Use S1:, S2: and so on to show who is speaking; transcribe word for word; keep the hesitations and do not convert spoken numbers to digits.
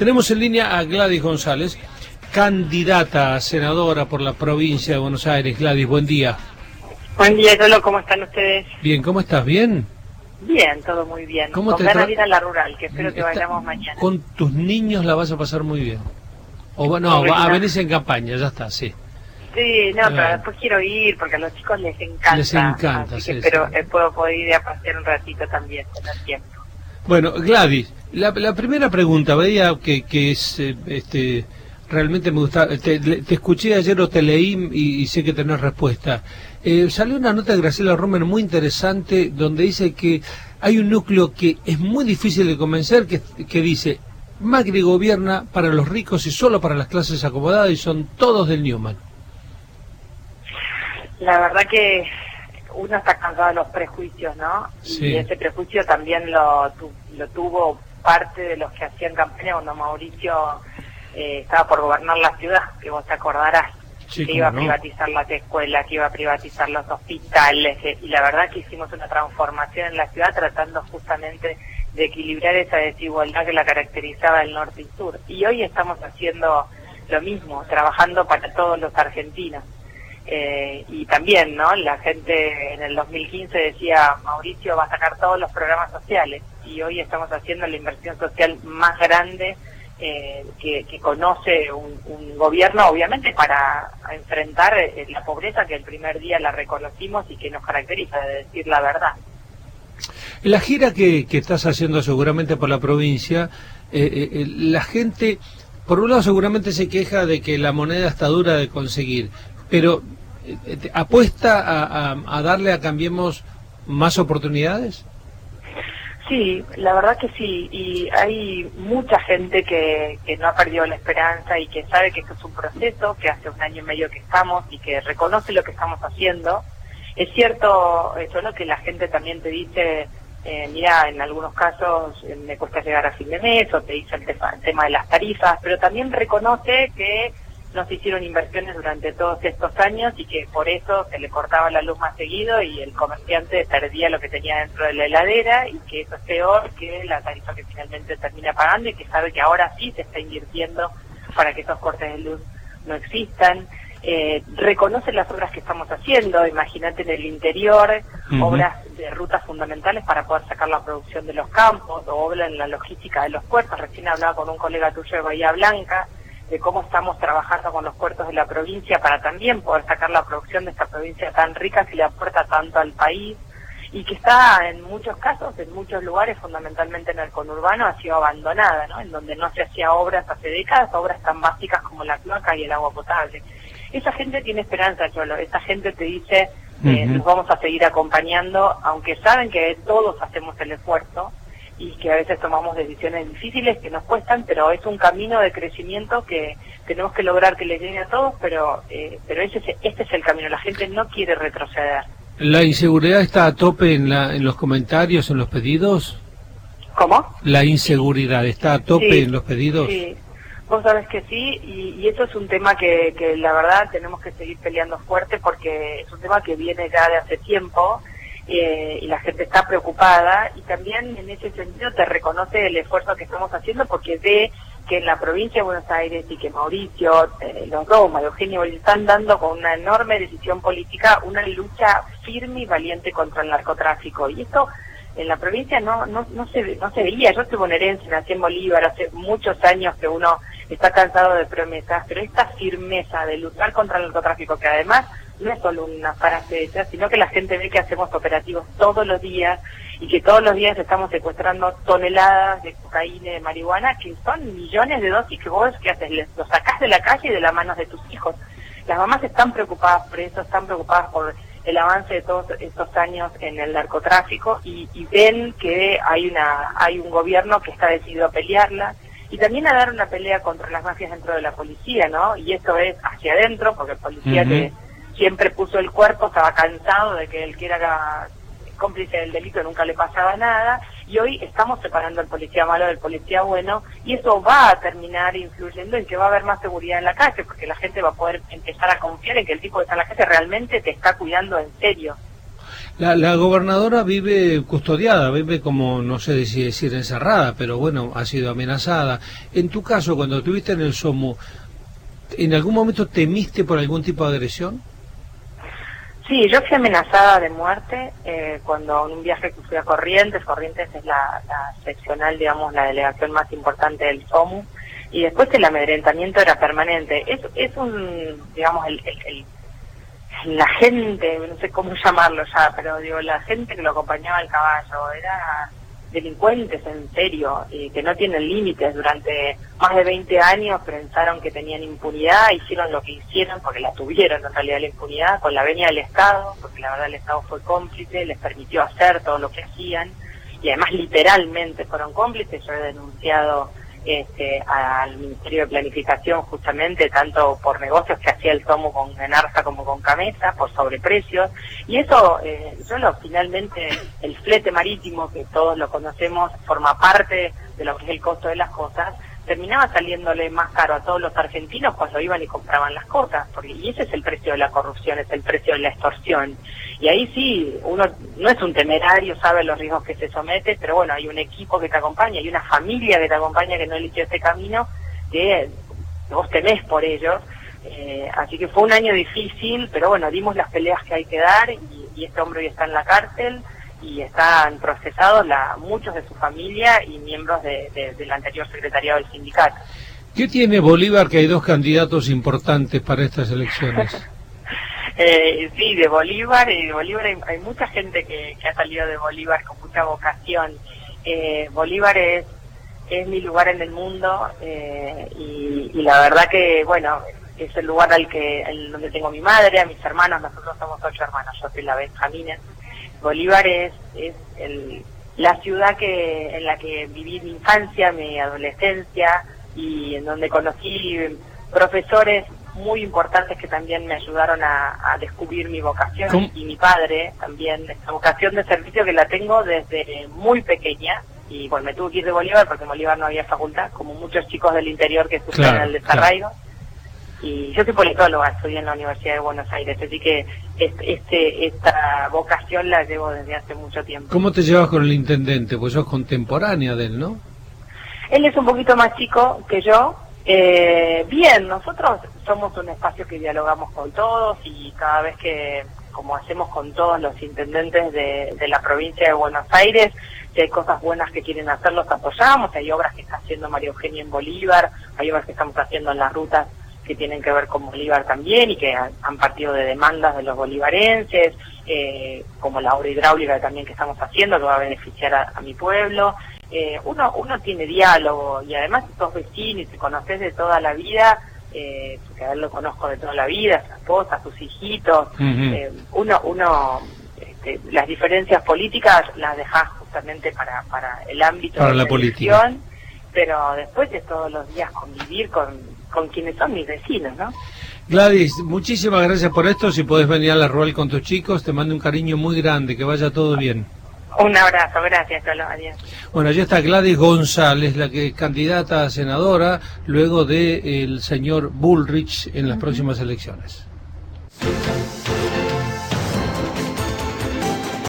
S1: Tenemos en línea a Gladys González, candidata a senadora por la provincia de Buenos Aires. Gladys, buen día.
S2: Buen día, Lolo, ¿cómo están ustedes?
S1: Bien, ¿cómo estás? ¿Bien?
S2: Bien, todo muy bien.
S1: ¿Cómo
S2: Con
S1: te
S2: ganas
S1: tra-
S2: de ir a la rural, que espero que
S1: Está-
S2: vayamos mañana.
S1: Con tus niños la vas a pasar muy bien. O va- no, va a venirse en campaña, ya está, sí.
S2: Sí, no,
S1: Claro.
S2: pero después quiero ir porque a los chicos les encanta.
S1: Les encanta,
S2: así que
S1: sí,
S2: espero,
S1: sí.
S2: eh, puedo poder ir a pasear un ratito también, tener tiempo.
S1: Bueno, Gladys, la, la primera pregunta, veía que, que es, eh, este, realmente me gusta, te, le- te escuché ayer o te leí y, y sé que tenés respuesta. Eh, salió una nota de Graciela Romer muy interesante donde dice que hay un núcleo que es muy difícil de convencer, que, que dice, Macri gobierna para los ricos y solo para las clases acomodadas y son todos del Newman.
S2: La verdad que uno está cansado de los prejuicios, ¿no?
S1: Sí.
S2: Y ese prejuicio también lo, tu, lo tuvo parte de los que hacían campaña cuando Mauricio eh, estaba por gobernar la ciudad, que vos te acordarás.
S1: Sí,
S2: Que iba a
S1: cómo no.
S2: privatizar las escuelas, que iba a privatizar los hospitales, eh, y la verdad que hicimos una transformación en la ciudad tratando justamente de equilibrar esa desigualdad que la caracterizaba el norte y sur. Y hoy estamos haciendo lo mismo, trabajando para todos los argentinos. Eh, y también, ¿no? La gente en el dos mil quince decía, Mauricio va a sacar todos los programas sociales, y hoy estamos haciendo la inversión social más grande eh, que, que conoce un, un gobierno, obviamente para enfrentar eh, la pobreza que el primer día la reconocimos y que nos caracteriza, de decir la verdad.
S1: La gira que, que estás haciendo seguramente por la provincia, eh, eh, la gente, por un lado seguramente se queja de que la moneda está dura de conseguir, pero eh, te- ¿apuesta a, a, a darle a Cambiemos más oportunidades?
S2: Sí, la verdad que sí, y hay mucha gente que, que no ha perdido la esperanza y que sabe que esto es un proceso, que hace un año y medio que estamos y que reconoce lo que estamos haciendo. Es cierto, eso lo que la gente también te dice, eh, mira, en algunos casos eh, me cuesta llegar a fin de mes, o te dice el tema, el tema de las tarifas, pero también reconoce que no se hicieron inversiones durante todos estos años y que por eso se le cortaba la luz más seguido y el comerciante perdía lo que tenía dentro de la heladera, y que eso es peor que la tarifa que finalmente termina pagando, y que sabe que ahora sí se está invirtiendo para que esos cortes de luz no existan. Eh, reconoce las obras que estamos haciendo, imagínate en el interior,
S1: Uh-huh.
S2: obras de rutas fundamentales para poder sacar la producción de los campos, o obra en la logística de los puertos. Recién hablaba con un colega tuyo de Bahía Blanca, de cómo estamos trabajando con los puertos de la provincia para también poder sacar la producción de esta provincia tan rica que le aporta tanto al país, y que está en muchos casos, en muchos lugares, fundamentalmente en el conurbano, ha sido abandonada, ¿no? En donde no se hacía obras hace décadas, obras tan básicas como la cloaca y el agua potable. Esa gente tiene esperanza, Cholo, esa gente te dice, eh,
S1: Ujú.
S2: nos vamos a seguir acompañando, aunque saben que todos hacemos el esfuerzo, y que a veces tomamos decisiones difíciles que nos cuestan, pero es un camino de crecimiento que tenemos que lograr que le llegue a todos, pero eh, pero ese es, este es el camino. La gente no quiere retroceder.
S1: ¿La inseguridad está a tope en, la, en los comentarios, en los pedidos?
S2: ¿Cómo?
S1: ¿La inseguridad está a tope
S2: Sí,
S1: en los pedidos?
S2: Sí, vos sabés que sí, y, y eso es un tema que, que la verdad tenemos que seguir peleando fuerte, porque es un tema que viene ya de hace tiempo, eh, y la gente está preocupada, y también en ese sentido te reconoce el esfuerzo que estamos haciendo, porque ve que en la provincia de Buenos Aires, y que Mauricio, eh, los dos, María Eugenia, están dando con una enorme decisión política una lucha firme y valiente contra el narcotráfico, y esto en la provincia no no no se no se veía. Yo soy bonaerense, nací en Bolívar, hace muchos años que uno está cansado de promesas, pero esta firmeza de luchar contra el narcotráfico, que además no es solo una frase hecha, sino que la gente ve que hacemos operativos todos los días, y que todos los días estamos secuestrando toneladas de cocaína y de marihuana, que son millones de dosis que vos, ¿qué haces? Les- Los sacás de la calle y de las manos de tus hijos. Las mamás están preocupadas por eso, están preocupadas por el avance de todos estos años en el narcotráfico, y, y ven que hay una hay un gobierno que está decidido a pelearla, y también a dar una pelea contra las mafias dentro de la policía, ¿no? Y esto es hacia adentro, porque el policía
S1: Ujú.
S2: que siempre puso el cuerpo estaba cansado de que el que era cómplice del delito nunca le pasaba nada, y hoy estamos separando al policía malo del policía bueno, y eso va a terminar influyendo en que va a haber más seguridad en la calle, porque la gente va a poder empezar a confiar en que el tipo que está en la calle realmente te está cuidando en serio.
S1: La, la gobernadora vive custodiada, vive como, no sé si decir encerrada, pero bueno, ha sido amenazada. En tu caso, cuando estuviste en el SOMU, ¿en algún momento temiste por algún tipo de agresión?
S2: Sí, yo fui amenazada de muerte eh, cuando en un viaje que fui a Corrientes, Corrientes es la, la seccional, digamos, la delegación más importante del SOMU, y después el amedrentamiento era permanente. Es, es un, digamos, el, el, el la gente, no sé cómo llamarlo ya, pero digo, la gente que lo acompañaba al caballo, era delincuentes en serio, y que no tienen límites. Durante más de veinte años pensaron que tenían impunidad, hicieron lo que hicieron, porque la tuvieron en realidad la impunidad, con la venia del Estado, porque la verdad el Estado fue cómplice, les permitió hacer todo lo que hacían, y además literalmente fueron cómplices. Yo he denunciado Este, al Ministerio de Planificación justamente, tanto por negocios que hacía el SOMU con Enarsa como con Camesa, por sobreprecios, y eso, eh, yo lo, finalmente, el flete marítimo, que todos lo conocemos, forma parte de lo que es el costo de las cosas, terminaba saliéndole más caro a todos los argentinos cuando iban y compraban las cosas, porque y ese es el precio de la corrupción, es el precio de la extorsión. Y ahí sí, uno no es un temerario, sabe los riesgos que se somete, pero bueno, hay un equipo que te acompaña, hay una familia que te acompaña que no eligió ese camino, que vos temés por ellos. Eh, así que fue un año difícil, pero bueno, dimos las peleas que hay que dar, y, y este hombre hoy está en la cárcel, y están procesados la, muchos de su familia y miembros de, de, del anterior secretariado del sindicato.
S1: ¿Qué tiene Bolívar, que hay dos candidatos importantes para estas elecciones?
S2: Eh, sí, de Bolívar, y de Bolívar hay, hay mucha gente que, que ha salido de Bolívar con mucha vocación. Eh, Bolívar es, es mi lugar en el mundo, eh, y, y la verdad que, bueno, es el lugar al que, el, donde tengo a mi madre, a mis hermanos. Nosotros somos ocho hermanos, yo soy la Benjamina. Bolívar es, es el, la ciudad que en la que viví mi infancia, mi adolescencia, y en donde conocí profesores muy importantes que también me ayudaron a, a descubrir mi vocación. ¿Cómo? Y mi padre también, esa vocación de servicio que la tengo desde muy pequeña, y bueno, me tuve que ir de Bolívar porque en Bolívar no había facultad, como muchos chicos del interior que estudian claro, el desarraigo. Claro. Y yo soy politóloga, estudié en la Universidad de Buenos Aires, así que este, este esta vocación la llevo desde hace mucho tiempo.
S1: ¿Cómo te llevas con el intendente? Pues sos contemporánea de él, ¿no?
S2: Él es un poquito más chico que yo. Eh, bien, nosotros somos un espacio que dialogamos con todos, y cada vez que, como hacemos con todos los intendentes de, de la provincia de Buenos Aires, si hay cosas buenas que quieren hacer, los apoyamos. Hay obras que está haciendo María Eugenia en Bolívar, hay obras que estamos haciendo en las rutas que tienen que ver con Bolívar también, y que han, han partido de demandas de los bolivarenses, eh, como la obra hidráulica también que estamos haciendo, que va a beneficiar a, a mi pueblo. Eh, uno uno tiene diálogo, y además si sos vecino y te conoces de toda la vida, eh, porque a él lo conozco de toda la vida, su esposa, sus hijitos, uh-huh. eh, uno, uno este, las diferencias políticas las dejás justamente para, para el ámbito
S1: para
S2: de
S1: la, la política,
S2: pero después de todos los días convivir con, con quienes son mis vecinos, ¿no?
S1: Gladys, muchísimas gracias por esto. Si podés venir a la Rural con tus chicos, te mando un cariño muy grande, que vaya todo bien.
S2: Un abrazo, gracias, Cholo, adiós.
S1: Bueno, allí está Gladys González, la que es candidata a senadora, luego de el señor Bullrich en las uh-huh. próximas elecciones.